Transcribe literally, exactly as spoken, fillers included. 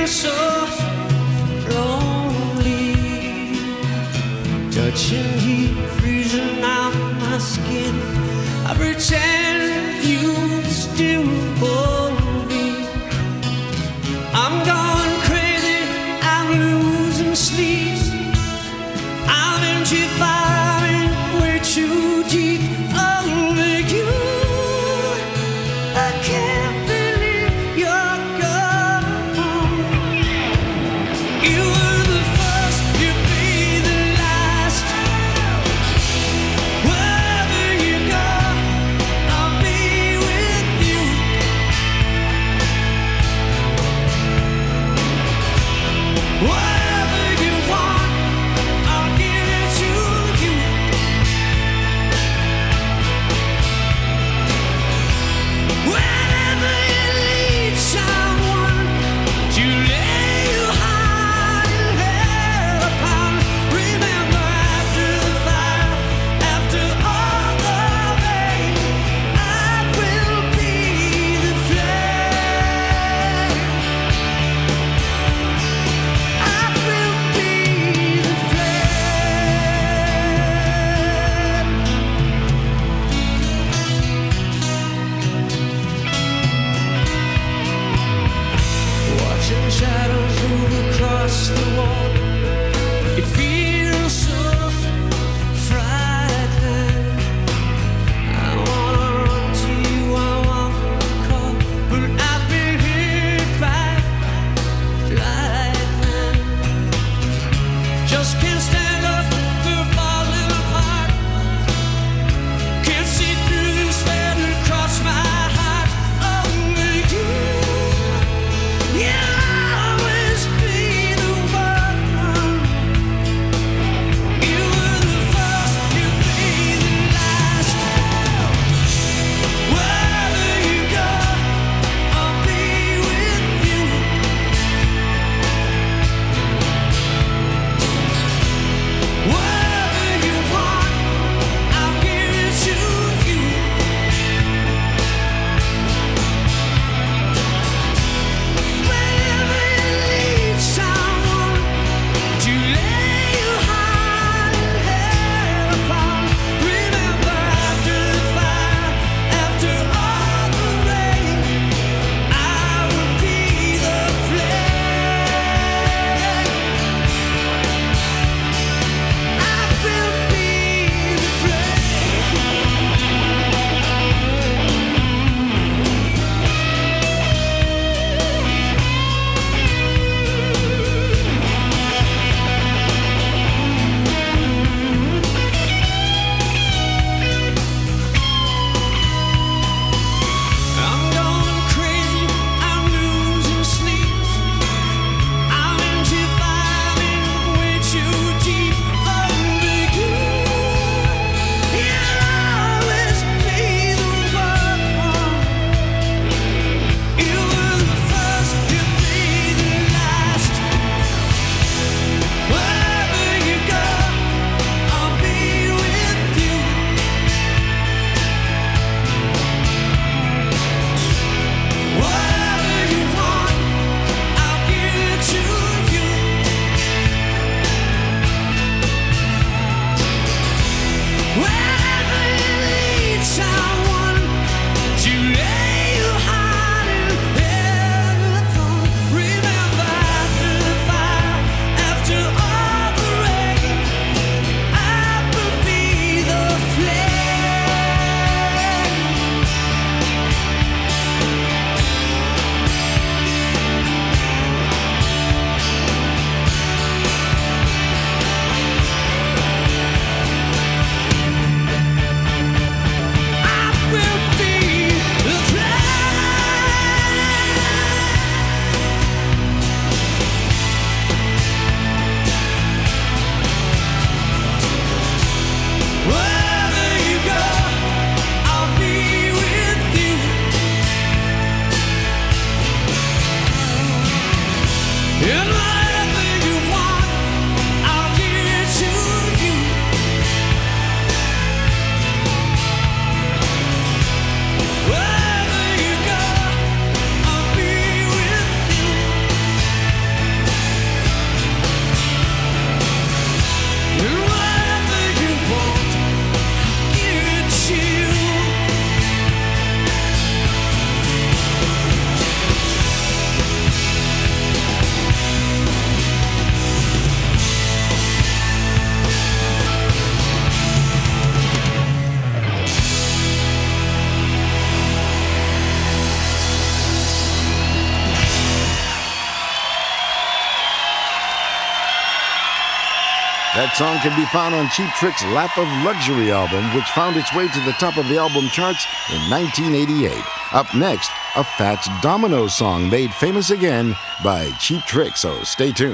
so lonely. Touching heat, freezing out my skin. I pretend you still hold me. I'm gone crazy, I'm losing sleep. I'm into firing way too deep. Only you, I can't believe you're gone. You were the first, you'll be the last. Wherever you go, I That song can be found on Cheap Trick's Lap of Luxury album, which found its way to the top of the album charts in nineteen eighty-eight. Up next, a Fats Domino song made famous again by Cheap Trick, so stay tuned.